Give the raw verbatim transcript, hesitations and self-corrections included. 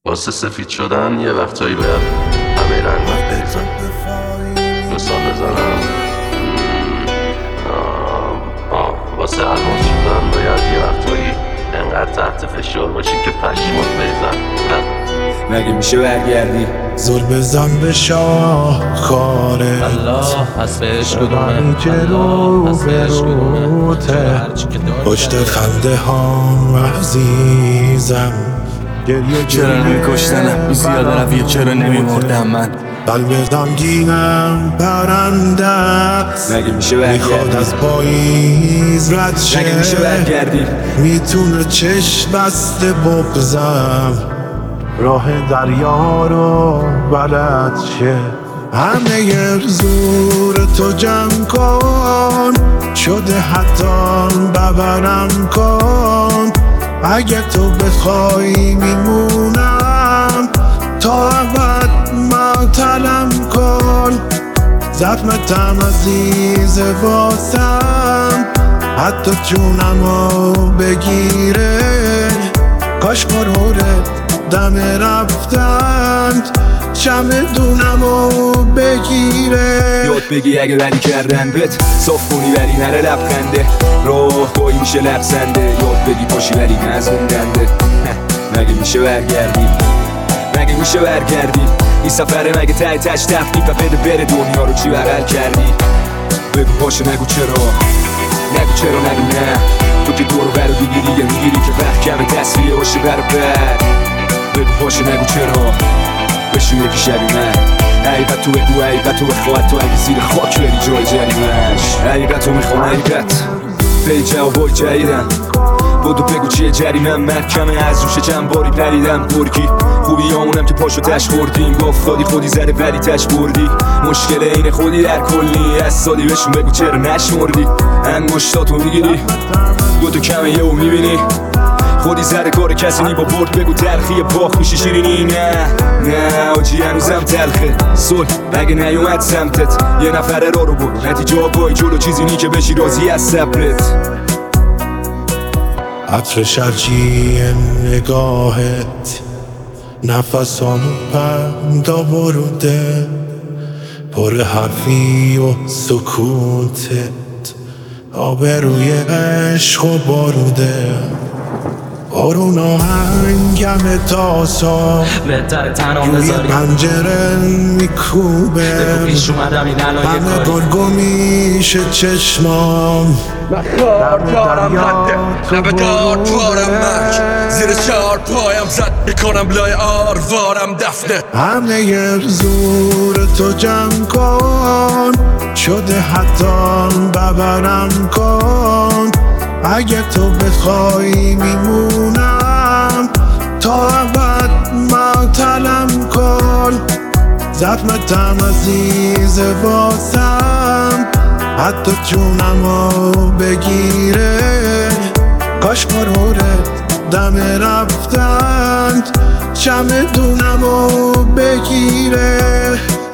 واسه سفید شدن یه وقتایی باید همه رنگ بریزن. مثال بزنم آه آه واسه الماس شدن باید یه وقتایی انقدر تحت فشار باشی که پشمات بریزن. مگه میشه برگردی؟ زل بزن به شاهکارت الله پس به عشق کدومه که رو بروته پشت خنده ها عزیزم چرا نمیکشتنم؟ زیاده رویه چرا نمیمردم من؟ قلب غمگینم پرنده است مگه میشه میخواد برگردی؟ از پاییز رد شه مگه میشه برگردی؟ میتونه چشم بسته بغزم راه دریا رو بلد شه همه زور تو جمع کن شده حتی ببرم کن اگه تو بخوای میمونم تا ابد معطلم کن زخمتم عزیز واسم حتی جونمو بگیره کاش قرورت دم رفتند چمدونمو بگیره یاد بگی اگه ولی کردن بت صاف کنی ولی نره لبخنده راه گاهی میشه لبسنده یاد بگی پاشی ولی نزوندنده مگه میشه برگردی؟ مگه میشه برگردی؟ این سفره مگه ته تش تفنی و بده بره دنیا رو چی بغل کردی؟ بگو باشه نگو چرا نگو چرا نگو نه تو که دورو برو بگیری یه میگیری که وقت کمه تصویه باشه برو بر بگو باشه نگو چرا بشو یکی شبی من حقیقت تو بگو حقیقت تو بخواد تو اگه زیر خاک بری جای جریمش حقیقت تو میخوام حقیقت پی جوابای جدیدم بودو بگو چیه جریمم محکمه از روشه چند باری پریدم ترکی خوبی همونم که پاشو تش خوردیم بافتادی خودی زده ولی تش بردی مشکل اینه خودی در کلی از سادی بهشون بگو چرا نشمردی انگشتاتو میگیری دوتو کمه یهو میبینی خودی زده کار کسی نی با برد بگو تلخی باخت میشه شیرینی نه نه آجی هنوزم تلخه صلح اگه نیومد سمتت یه نفره را رو برو نتیجه آگاهی جلو چیزی نی که بشی راضی از صبرت عطر شرجی نگاهت نفسامو پندا بروده پر حرفی و سکوتت آبروی عشق و باروده بارون آهنگم تاسا بهتره تنها روی بذاری پنجره میکوبه بگو پیش اومدم این الان یه همه کاری گرگو میشه چشمام کار دارم رده لبه دار پارم مرگ زیر چار پایم زد میکنم لای آروارم دفنه همه زور تو جمع کن شده حتی ببرم کن اگه تو بخوای میمونم تا ابد معطلم کن زخمتم عزیز واسم حتی جونمو بگیره کاش قرورت دم رفتند چمدونمو بگیره